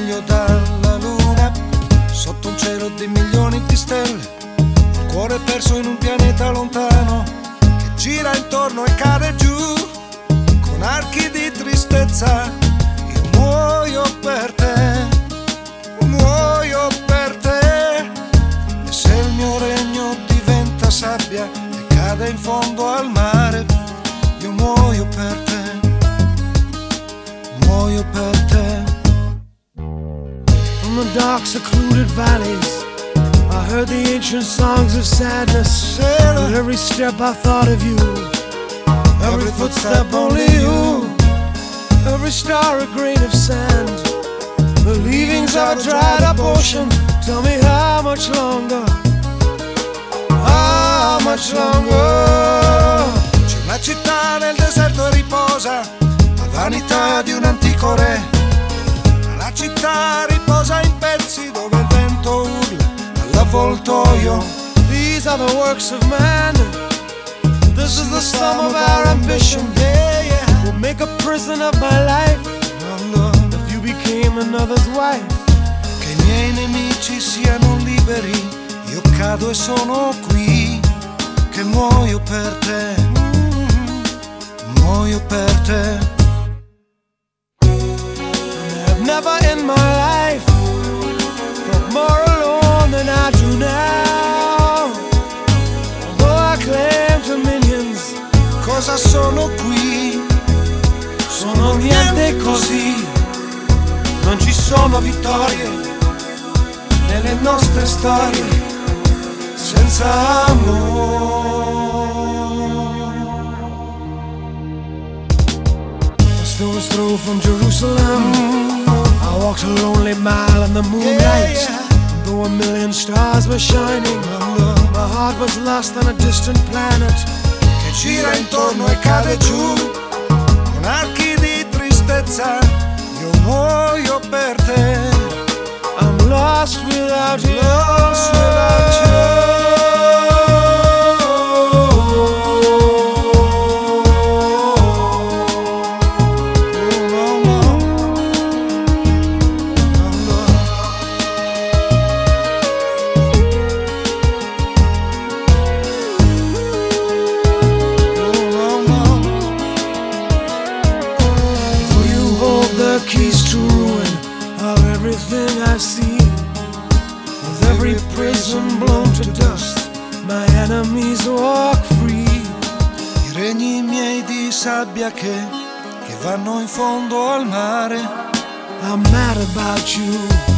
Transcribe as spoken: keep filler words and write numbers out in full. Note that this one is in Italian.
meglio dalla luna, sotto un cielo di milioni di stelle, il cuore perso in un pianeta lontano che gira intorno e cade giù con archi di tristezza. Io muoio per te, muoio per te, e se il mio regno diventa sabbia e cade in fondo al mare, io muoio per te, muoio per te. From the dark secluded valleys I heard the ancient songs of sadness. With every step I thought of you, every footstep only you, every star a grain of sand, the leavings of a dried up ocean. Tell me how much longer, how much longer. C'è una città nel deserto e riposa, la vanità di un antico re. La città riposa in pezzi dove il vento urla all'avvoltoio. These are the works of man, this is the sum of our ambition. Yeah, yeah. We'll make a prison of my life if you became another's wife. Che i miei nemici siano liberi, io cado e sono qui, che muoio per te, mm, muoio per te. Never in my life felt more alone than I do now. Although I claim dominions, Cosa sono qui? sono niente così. Non ci sono vittorie nelle nostre storie senza amore. A stone's throw from Jerusalem, I walked a lonely mile in the moonlight. Yeah, yeah. Though a million stars were shining, my heart was lost on a distant planet. Che gira intorno e cade giù con archi di tristezza. Io muoio per te, I'm lost without you. lost without you. Keys to ruin of everything I see. With every prison blown to dust, my enemies walk free. I regni miei di sabbia che, che vanno in fondo al mare. I'm mad about you.